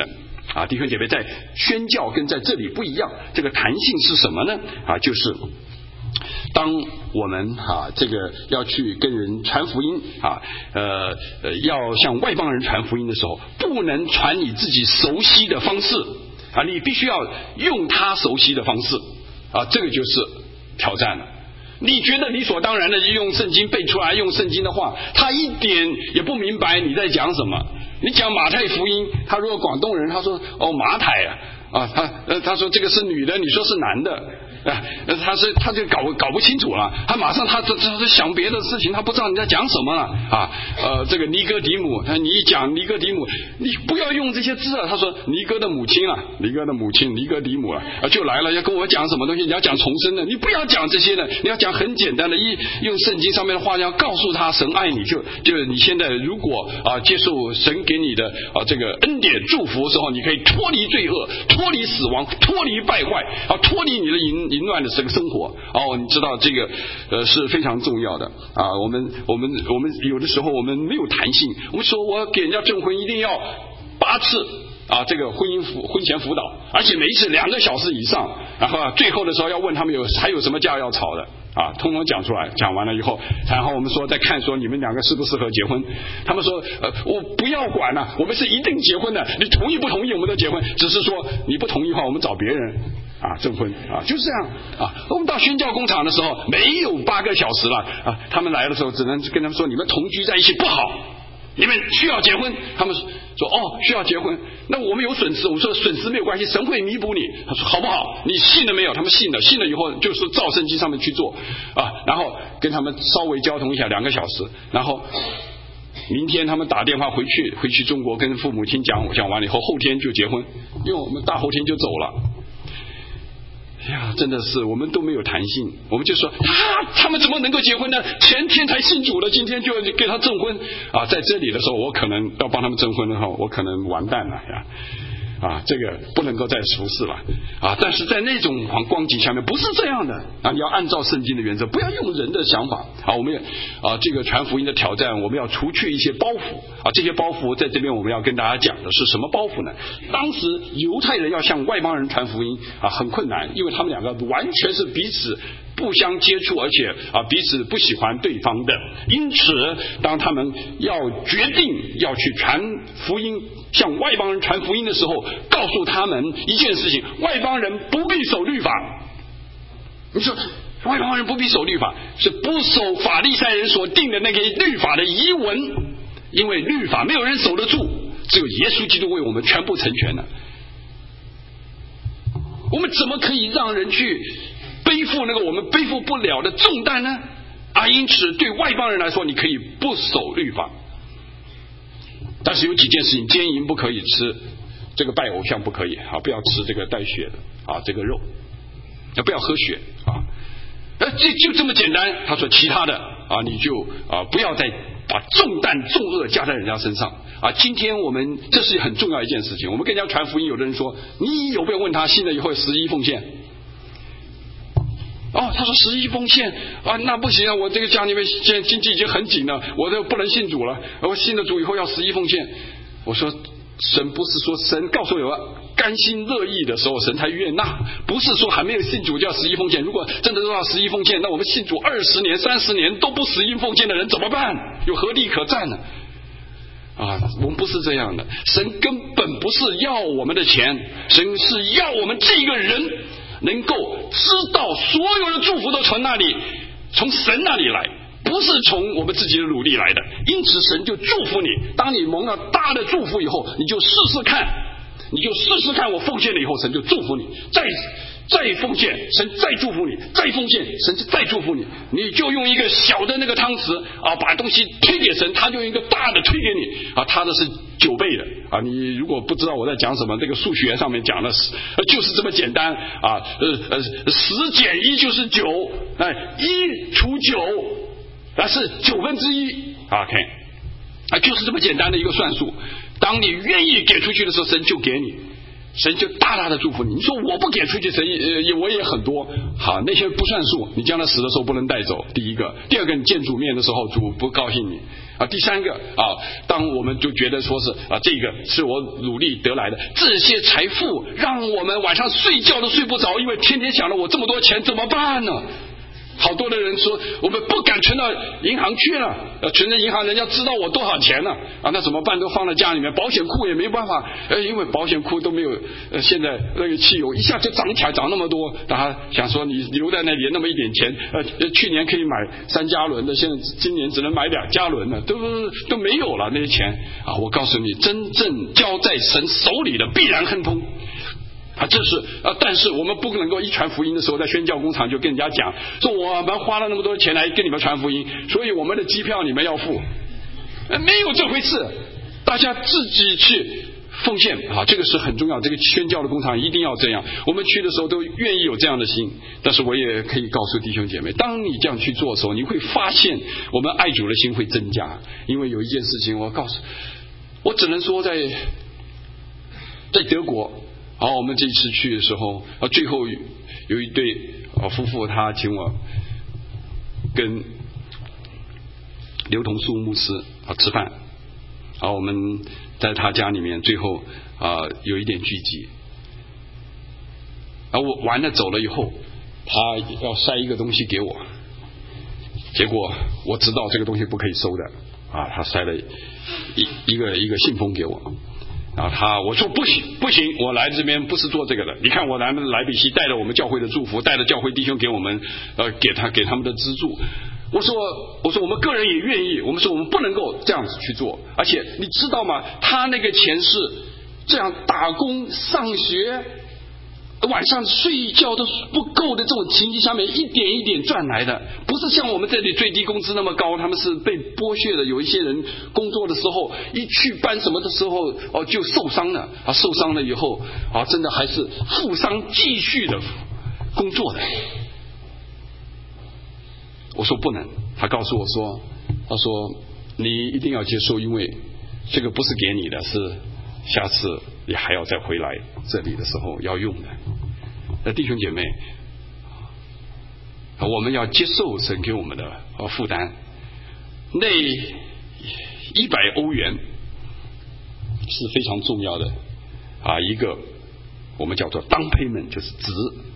弟兄姐妹，在宣教跟在这里不一样，这个弹性是什么呢？就是当我们这个要去跟人传福音要向外邦人传福音的时候，不能传你自己熟悉的方式你必须要用他熟悉的方式这个就是挑战了。你觉得理所当然的用圣经背出来，用圣经的话，他一点也不明白你在讲什么。你讲马太福音，他如果广东人，他说马太他说这个是女的，你说是男的他就搞不清楚了，他马上他想别的事情，他不知道你在讲什么了这个尼哥底母，你一讲尼哥底母，你不要用这些字他说尼哥的母亲尼哥的母亲尼哥底母就来了，要跟我讲什么东西，你要讲重生的，你不要讲这些的，你要讲很简单的，用圣经上面的话，要告诉他神爱你，就你现在如果接受神给你的这个恩典祝福的时候，你可以脱离罪恶，脱离死亡，脱离败坏脱离你的淫乱的这个生活你知道这个是非常重要的我们有的时候我们没有弹性，我们说我给人家证婚一定要8次这个婚前辅导，而且每一次2个小时以上，然后最后的时候要问他们还有什么架要吵的通通讲出来，讲完了以后，然后我们说再看说你们2个适不适合结婚。他们说我不要管了，我们是一定结婚的，你同意不同意我们都结婚，只是说你不同意的话我们找别人证婚就是这样我们到宣教工厂的时候没有8个小时了他们来的时候只能跟他们说你们同居在一起不好，你们需要结婚。他们说需要结婚，那我们有损失，我们说损失没有关系，神会弥补你。他说好不好？你信了没有？他们信了，信了以后就是照圣经上面去做然后跟他们稍微交通一下2个小时，然后明天他们打电话回去中国跟父母亲讲完了以后，后天就结婚，因为我们大后天就走了。真的是我们都没有弹性，我们就说他们怎么能够结婚呢？前天才信主了，今天就给他证婚在这里的时候，我可能要帮他们证婚的话，我可能完蛋了这个不能够再服侍了但是在那种光景下面不是这样的你要按照圣经的原则，不要用人的想法我们这个传福音的挑战，我们要除去一些包袱这些包袱在这边我们要跟大家讲的是什么包袱呢？当时犹太人要向外邦人传福音很困难，因为他们2个完全是彼此不相接触，而且彼此不喜欢对方的。因此当他们要决定要去传福音，向外邦人传福音的时候，告诉他们一件事情，外邦人不必守律法。你说外邦人不必守律法，是不守法利赛人所定的那个律法的遗文，因为律法没有人守得住，只有耶稣基督为我们全部成全了。我们怎么可以让人去背负那个我们背负不了的重担呢？因此对外邦人来说，你可以不守律法，但是有几件事情，奸淫不可以吃，这个拜偶像不可以不要吃这个带血的这个肉，不要喝血就这么简单。他说其他的你就不要再把重担重恶加在人家身上今天我们这是很重要一件事情，我们跟人家传福音，有的人说你有没有问他信了以后11奉献他说11奉献那不行我这个家里面现在经济已经很紧了，我都不能信主了，我信了主以后要11奉献。我说神不是说，神告诉我甘心乐意的时候神才悦纳，不是说还没有信主就要11奉献。如果真的都要11奉献，那我们信主20年30年都不11奉献的人怎么办？有何力可战呢？我们不是这样的，神根本不是要我们的钱，神是要我们这个人能够知道所有的祝福都从那里，从神那里来，不是从我们自己的努力来的。因此神就祝福你，当你蒙了大的祝福以后，你就试试看，我奉献了以后神就祝福你，再奉献神再祝福你，再奉献神就再祝福你。你就用一个小的那个汤匙把东西推给神，他就用一个大的推给你他的是9倍的你如果不知道我在讲什么，这个数学上面讲的就是这么简单10减1就是9，1除9是1/9 OK就是这么简单的一个算术。当你愿意给出去的时候，神就给你神就大大的祝福你。你说我不给出去，神我也很多。好，那些不算数，你将来死的时候不能带走。第一个，第二个，你见主面的时候，主不高兴你啊。第三个啊，当我们就觉得说是啊，这个是我努力得来的，这些财富让我们晚上睡觉都睡不着，因为天天想着我这么多钱怎么办呢？好多的人说我们不敢存到银行去了，存在银行人家知道我多少钱了啊，那怎么办？都放在家里面，保险库也没办法，因为保险库都没有现在那个汽油一下就涨起来，涨那么多，大家想说你留在那里那么一点钱，去年可以买3加仑的，现在今年只能买2加仑的，都没有了那些钱啊！我告诉你，真正交在神手里的必然亨通。啊，这是但是我们不能够一传福音的时候，在宣教工厂就跟人家讲说，我们花了那么多钱来跟你们传福音，所以我们的机票你们要付，没有这回事，大家自己去奉献啊，这个是很重要。这个宣教的工厂一定要这样，我们去的时候都愿意有这样的心。但是我也可以告诉弟兄姐妹，当你这样去做的时候，你会发现我们爱主的心会增加。因为有一件事情，我只能说在德国。好，我们这次去的时候，最后有一对夫妇，他请我跟刘同树牧师吃饭。好，我们在他家里面，最后有一点聚集。我完了走了以后，他要塞一个东西给我，结果我知道这个东西不可以收的啊，他塞了一个信封给我。然后我说不行，我来这边不是做这个的。你看我来比西带着我们教会的祝福，带着教会弟兄给我们给他们的资助。我说我们个人也愿意，我们说我们不能够这样子去做。而且你知道吗？他那个钱是这样打工上学，晚上睡觉都不够的这种情形下面一点一点赚来的，不是像我们这里最低工资那么高，他们是被剥削的。有一些人工作的时候一去搬什么的时候就受伤了啊，受伤了以后啊，真的还是负伤继续的工作的。我说不能，他告诉我说，他说你一定要接受，因为这个不是给你的，是下次你还要再回来这里的时候要用的。弟兄姐妹，我们要接受神给我们的负担。那100欧元是非常重要的一个我们叫做down payment，就是值。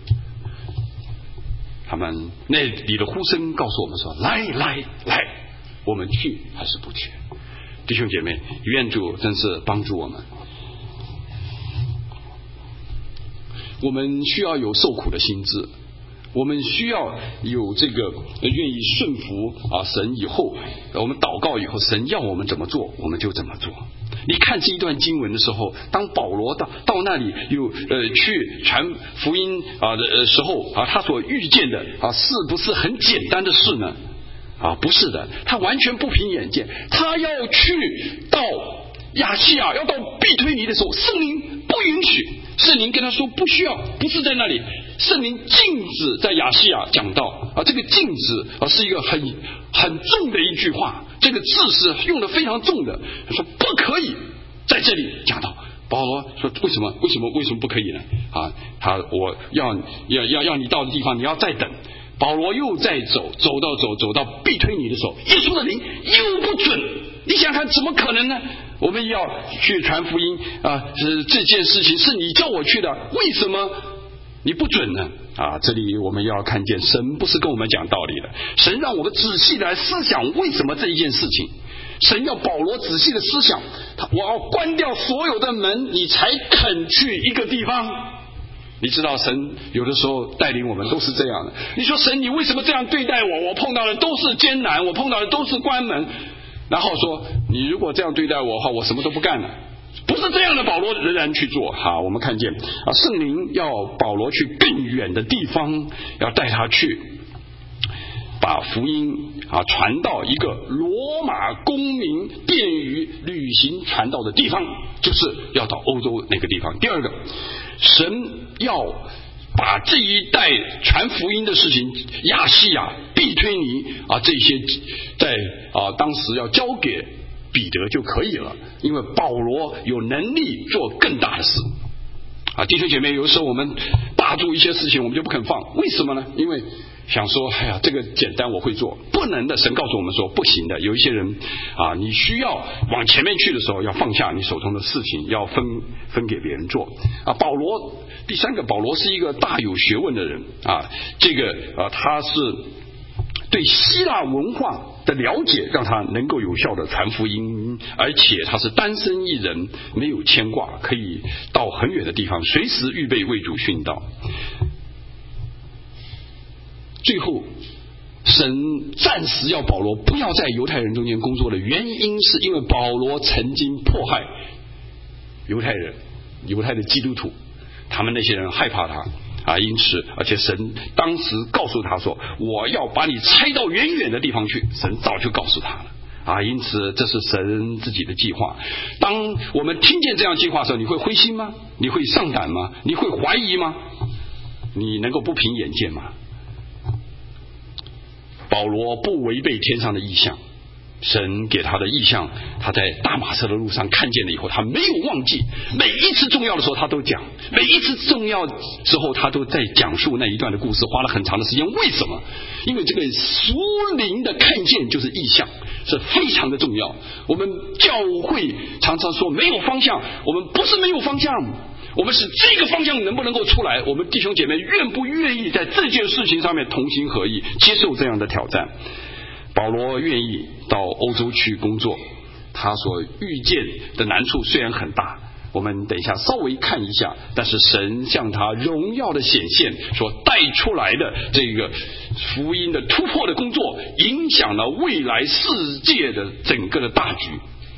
他们那里的呼声告诉我们说，来，我们去还是不去？弟兄姐妹，愿主真是帮助我们。我们需要有受苦的心志，我们需要有这个愿意顺服神以后，我们祷告以后，神要我们怎么做我们就怎么做。你看这一段经文的时候，当保罗到那里有去传福音的时候他所遇见的是不是很简单的事呢？不是的，他完全不凭眼见。他要去到亚细亚，要到庇推尼的时候，圣灵不允许，圣灵跟他说不需要，不是在那里。圣灵禁止在亚细亚讲道这个禁止是一个很重的一句话，这个字是用的非常重的，说不可以在这里讲道。保罗说为什么不可以呢？我要你到的地方你要再等。保罗又再走到庇推尼的时候，耶稣的灵又不准。你想看怎么可能呢？我们要去传福音这件事情是你叫我去的，为什么你不准呢？这里我们要看见神不是跟我们讲道理的，神让我们仔细来思想为什么这一件事情。神要保罗仔细的思想，我要关掉所有的门，你才肯去一个地方。你知道神有的时候带领我们都是这样的。你说神你为什么这样对待我？我碰到的都是艰难，我碰到的都是关门。然后说你如果这样对待我的话，我什么都不干了。不是这样的，保罗仍然去做。我们看见圣灵要保罗去更远的地方，要带他去把福音传到一个罗马公民便于旅行传道的地方，就是要到欧洲那个地方。第二个，神要把这一代传福音的事情，亚细亚、庇推尼这些在当时要交给彼得就可以了，因为保罗有能力做更大的事。 弟兄姐妹，有时候我们把住一些事情，我们就不肯放，为什么呢？因为想说，哎呀，这个简单我会做，不能的。神告诉我们说，不行的。有一些人你需要往前面去的时候，要放下你手中的事情，要分给别人做。保罗，第三个，保罗是一个大有学问的人他是对希腊文化的了解，让他能够有效的传福音，而且他是单身一人，没有牵挂，可以到很远的地方，随时预备为主殉道。最后神暂时要保罗不要在犹太人中间工作的原因，是因为保罗曾经迫害犹太人，犹太的基督徒，他们那些人害怕他因此而且神当时告诉他说，我要把你拆到远远的地方去，神早就告诉他了因此这是神自己的计划。当我们听见这样计划的时候，你会灰心吗？你会丧胆吗？你会怀疑吗？你能够不凭眼见吗？保罗不违背天上的意象，神给他的意象，他在大马色的路上看见了以后，他没有忘记，每一次重要的时候他都讲，每一次重要之后他都在讲述那一段的故事，花了很长的时间。为什么？因为这个属灵的看见就是意象，是非常的重要。我们教会常常说没有方向，我们不是没有方向，我们是这个方向能不能够出来，我们弟兄姐妹愿不愿意在这件事情上面同心合意，接受这样的挑战。保罗愿意到欧洲去工作，他所遇见的难处虽然很大，我们等一下稍微看一下，但是神向他荣耀的显现所带出来的这个福音的突破的工作，影响了未来世界的整个的大局。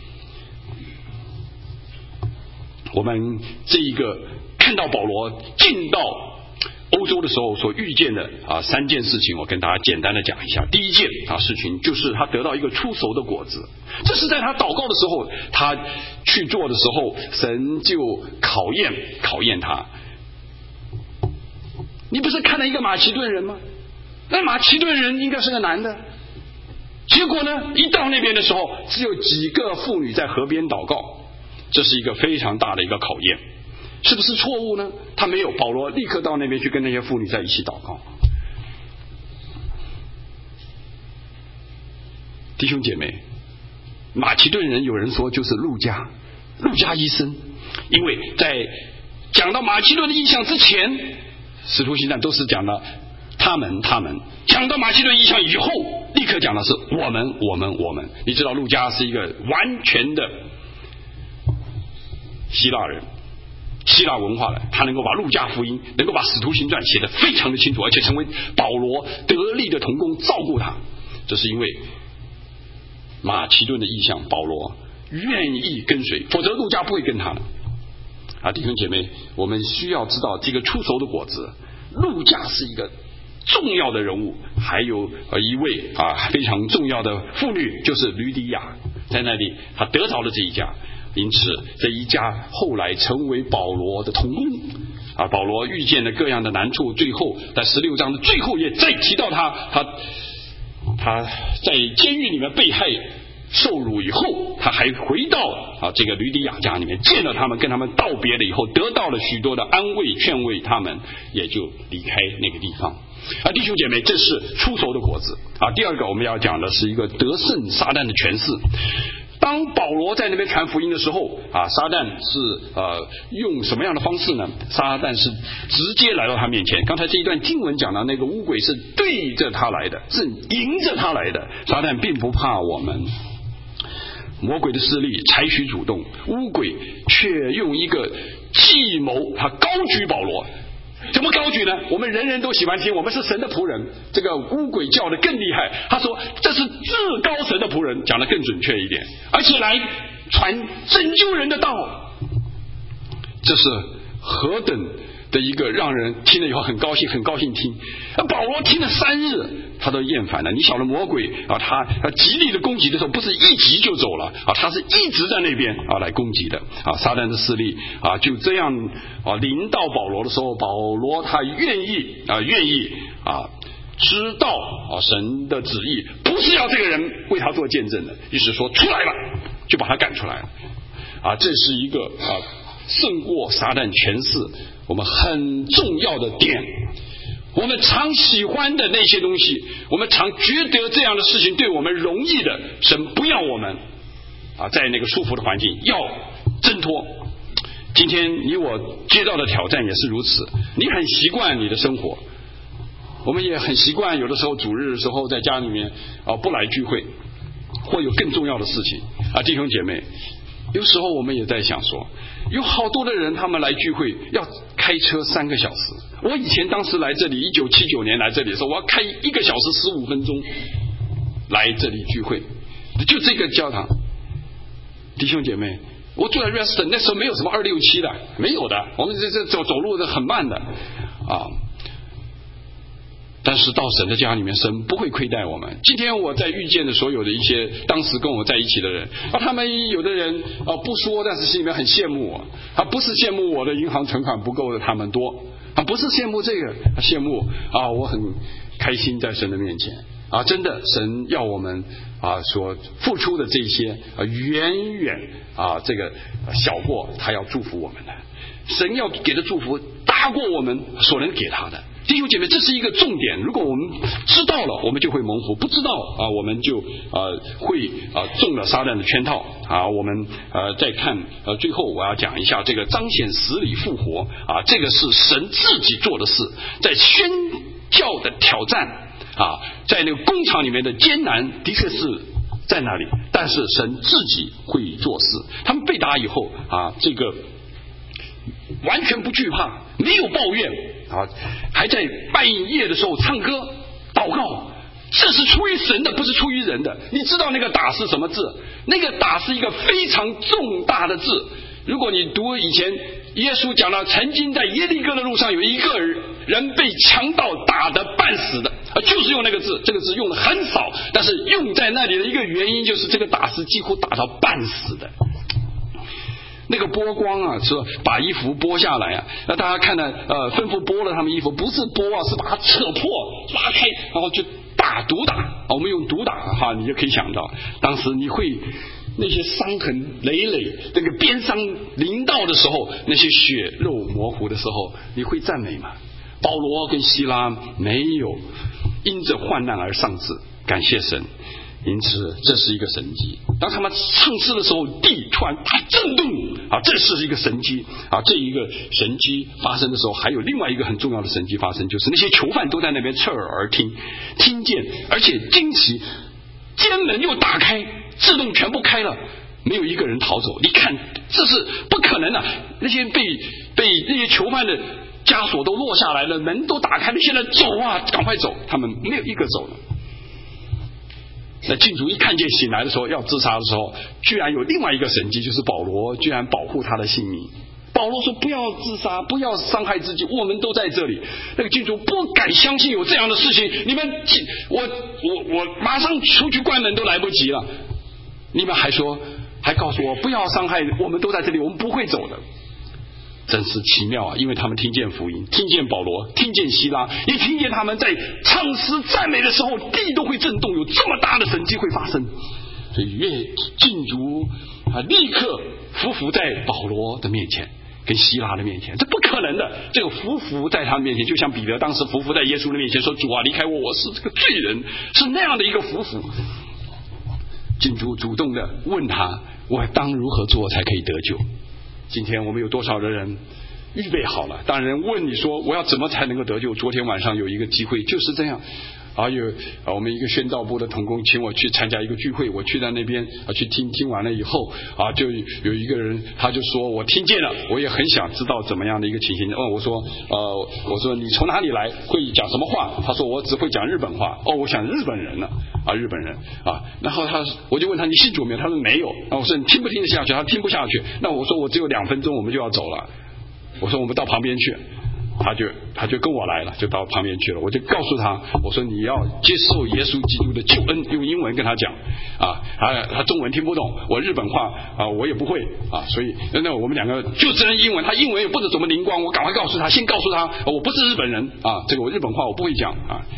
我们这一个看到保罗进到欧洲的时候所遇见的三件事情，我跟大家简单的讲一下。第一件事情就是他得到一个出熟的果子，这是在他祷告的时候，他去做的时候，神就考验他。你不是看了一个马其顿人吗？那马其顿人应该是个男的，结果呢，一到那边的时候，只有几个妇女在河边祷告，这是一个非常大的一个考验。是不是错误呢？他没有，保罗立刻到那边去跟那些妇女在一起祷告。弟兄姐妹，马其顿人有人说就是路加医生，因为在讲到马其顿的意象之前，使徒行传都是讲了他们，讲到马其顿意象以后，立刻讲的是我们。你知道路加是一个完全的希腊人，希腊文化的，他能够把路加福音，能够把使徒行传写得非常的清楚，而且成为保罗得力的同工，照顾他。这是因为马其顿的意象，保罗愿意跟随，否则路加不会跟他的。弟兄姐妹，我们需要知道这个出熟的果子，路加是一个重要的人物，还有一位非常重要的妇女，就是吕底亚，在那里他得着了这一家。因此这一家后来成为保罗的同工保罗遇见了各样的难处，最后在16章的最后也再提到他在监狱里面被害受辱以后，他还回到这个吕底亚家里面，见了他们，跟他们道别了以后，得到了许多的安慰劝慰，他们也就离开那个地方。弟兄姐妹，这是出熟的果子第二个我们要讲的是一个得胜撒旦的权势。当保罗在那边传福音的时候撒旦是用什么样的方式呢？撒旦是直接来到他面前。刚才这一段经文讲到那个污鬼是对着他来的，是迎着他来的。撒旦并不怕我们，魔鬼的势力采取主动，污鬼却用一个计谋，他高举保罗。怎么高举呢？我们人人都喜欢听，我们是神的仆人。这个污鬼叫的更厉害，他说这是至高神的仆人，讲的更准确一点，而且来传拯救人的道。这是何等的一个让人听了以后很高兴听。保罗听了3日，他都厌烦了。你晓得魔鬼他极力的攻击的时候，不是一击就走了他是一直在那边来攻击的撒旦的势力就这样临到保罗的时候，保罗他愿意知道神的旨意，不是要这个人为他做见证的，于是说出来了，就把他赶出来了这是一个胜过撒旦权势我们很重要的点。我们常喜欢的那些东西，我们常觉得这样的事情对我们容易的，神不要我们在那个舒服的环境，要挣脱。今天你我接到的挑战也是如此，你很习惯你的生活，我们也很习惯有的时候主日的时候在家里面不来聚会，或有更重要的事情弟兄姐妹，有时候我们也在想说，有好多的人他们来聚会要开车3个小时。我以前当时来这里1979年来这里的时候，我要开1个小时15分钟来这里聚会，就这个教堂。弟兄姐妹，我住在 Reston 那时候没有什么267的，没有的，我们这走路是很慢的但是到神的家里面，神不会亏待我们。今天我在遇见的所有的一些当时跟我在一起的人他们有的人不说，但是心里面很羡慕我。他不是羡慕我的银行存款不够的他们多，不是羡慕这个，他羡慕我很开心在神的面前真的神要我们所付出的这些远远这个小过他要祝福我们的。神要给的祝福大过我们所能给他的。弟兄姐妹，这是一个重点。如果我们知道了，我们就会蒙福；不知道我们就会中了撒旦的圈套我们再看最后我要讲一下这个彰显死里复活这个是神自己做的事。在宣教的挑战在那个工厂里面的艰难的确是在那里，但是神自己会做事。他们被打以后这个完全不惧怕，没有抱怨还在半夜的时候唱歌祷告，这是出于神的，不是出于人的。你知道那个打是什么字？那个打是一个非常重大的字。如果你读以前耶稣讲到曾经在耶利哥的路上有一个人被强盗打得半死的就是用那个字。这个字用的很少，但是用在那里的一个原因就是这个打是几乎打到半死的。那个剥光是把衣服剥下来那大家看到吩咐剥了他们衣服，不是剥是把它扯破拉开，然后就毒打我们用毒打你就可以想到当时你会那些伤痕累累，那个鞭伤临到的时候，那些血肉模糊的时候，你会赞美吗？保罗跟希拉没有因着患难而丧志，感谢神。因此这是一个神迹。当他们唱诗的时候，地突然大震动这是一个神迹这一个神迹发生的时候，还有另外一个很重要的神迹发生，就是那些囚犯都在那边侧耳而听见，而且惊奇，监门又打开，自动全部开了，没有一个人逃走。你看这是不可能的，那些被那些囚犯的枷锁都落下来了，门都打开了，现在走赶快走，他们没有一个走了。那禁主一看见醒来的时候要自杀的时候，居然有另外一个神迹，就是保罗居然保护他的性命。保罗说不要自杀，不要伤害自己，我们都在这里。那个禁主不敢相信有这样的事情，你们我马上出去关门都来不及了，你们还告诉我不要伤害，我们都在这里，我们不会走的。真是奇妙因为他们听见福音，听见保罗，听见希拉，也听见他们在唱诗赞美的时候地都会震动，有这么大的神迹会发生。所以禁主立刻匍匐在保罗的面前跟希拉的面前，这不可能的。这个匍匐在他们面前，就像彼得当时匍匐在耶稣的面前说，主离开我，我是这个罪人，是那样的一个匍匐。禁主主动的问他，我当如何做才可以得救？今天我们有多少的人预备好了？当人问你说我要怎么才能够得救？昨天晚上有一个机会就是这样我们一个宣道部的同工请我去参加一个聚会，我去在那边去听完了以后就有一个人他就说我听见了，我也很想知道怎么样的一个情形。我说你从哪里来，会讲什么话？他说我只会讲日本话。我想日本人了日本人然后我就问他你信主没有？他说没有。我说你听不听得下去？他听不下去。那我说我只有2分钟我们就要走了，我说我们到旁边去。他就跟我来了，就到旁边去了。我就告诉他，我说你要接受耶稣基督的救恩，用英文跟他讲他中文听不懂，我日本话我也不会所以那我们两个就只能英文，他英文也不知怎么灵光，我赶快先告诉他我不是日本人这个我日本话我不会讲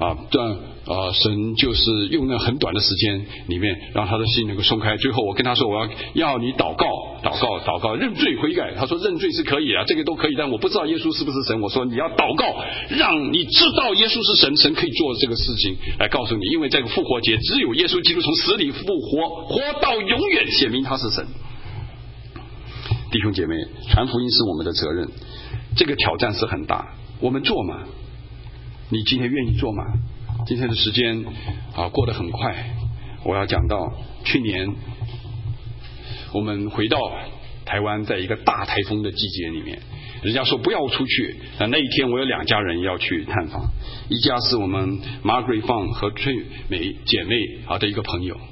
神就是用那很短的时间里面让他的心能够松开。最后我跟他说，我要你祷告，认罪悔改。他说认罪是可以啊，这个都可以，但我不知道耶稣是不是神。我说你要祷告，让你知道耶稣是神，神可以做这个事情来告诉你，因为这个复活节只有耶稣基督从死里复活，活到永远，显明他是神。弟兄姐妹，传福音是我们的责任，这个挑战是很大，我们做吗？你今天愿意做吗？今天的时间过得很快，我要讲到去年我们回到台湾，在一个大台风的季节里面，人家说不要出去，那一天我有2家人要去探访，一家是我们 Margaret Fang 和翠美姐妹的一个朋友，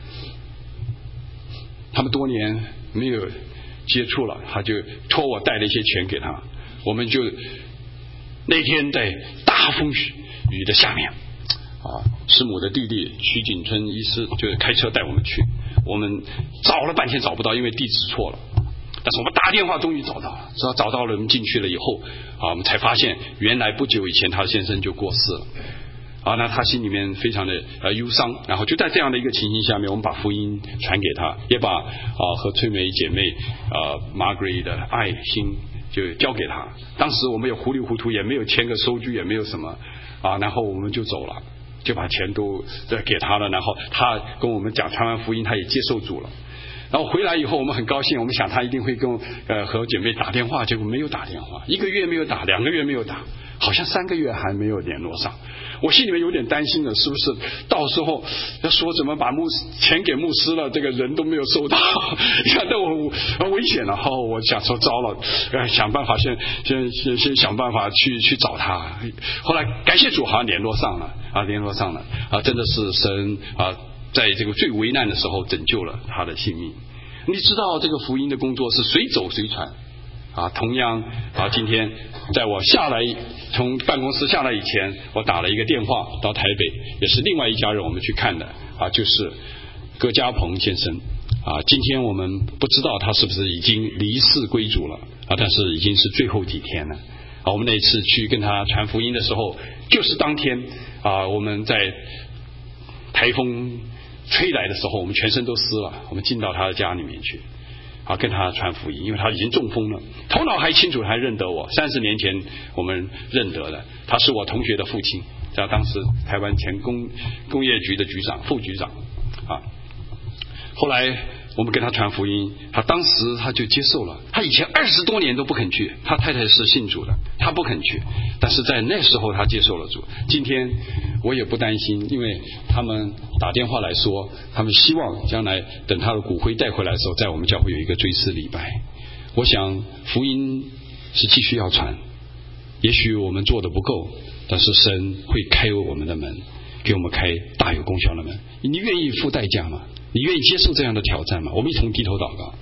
他们多年没有接触了，他就托我带了一些钱给他，我们就那天在大风雨的下面师母的弟弟徐景春医师就开车带我们去，我们找了半天找不到，因为地址错了，但是我们打电话终于找到了，找到了，我们进去了以后我们才发现原来不久以前他的先生就过世了那他心里面非常的忧伤，然后就在这样的一个情形下面，我们把福音传给他，也把和翠梅姐妹Margaret 的爱心就交给他。当时我们也糊里糊涂，也没有签个收据，也没有什么然后我们就走了，就把钱都给他了，然后他跟我们讲传完福音，他也接受主了。然后回来以后我们很高兴，我们想他一定会跟和姐妹打电话，结果没有打电话，1个月没有打，2个月没有打，好像3个月还没有联络上。我心里面有点担心了，是不是到时候要说怎么把钱给牧师了，这个人都没有收到，你看那我很危险了。我想说糟了，想办法先想办法去找他。后来感谢主，好像联络上了，真的是神在这个最危难的时候拯救了他的性命。你知道这个福音的工作是随走随传同样今天在我从办公室下来以前，我打了一个电话到台北，也是另外一家人我们去看的就是葛家鹏先生今天我们不知道他是不是已经离世归主了但是已经是最后几天了我们那次去跟他传福音的时候，就是当天我们在台风吹来的时候，我们全身都湿了，我们进到他的家里面去跟他传福音，因为他已经中风了，头脑还清楚，还认得我，30年前我们认得的，他是我同学的父亲，在当时台湾前工业局的副局长后来我们跟他传福音，当时他就接受了，他以前20多年都不肯去，他太太是信主的，他不肯去，但是在那时候他接受了主。今天我也不担心，因为他们打电话来说，他们希望将来等他的骨灰带回来的时候，在我们教会有一个追思礼拜。我想福音是继续要传，也许我们做的不够，但是神会开我们的门，给我们开大有功效的门。你愿意付代价吗？你愿意接受这样的挑战吗？我们一同低头祷告。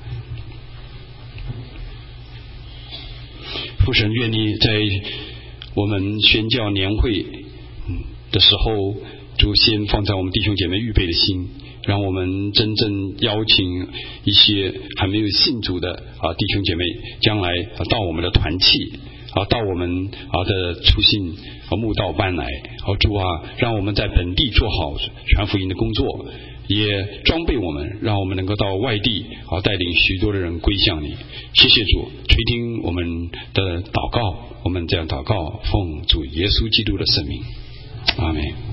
父神，愿你在我们宣教年会的时候，主先放在我们弟兄姐妹预备的心，让我们真正邀请一些还没有信主的弟兄姐妹，将来到我们的团契到我们的初信慕道班来主让我们在本地做好传福音的工作，也装备我们，让我们能够到外地带领许多的人归向你。谢谢主垂听我们的祷告，我们这样祷告，奉主耶稣基督的圣名，阿们。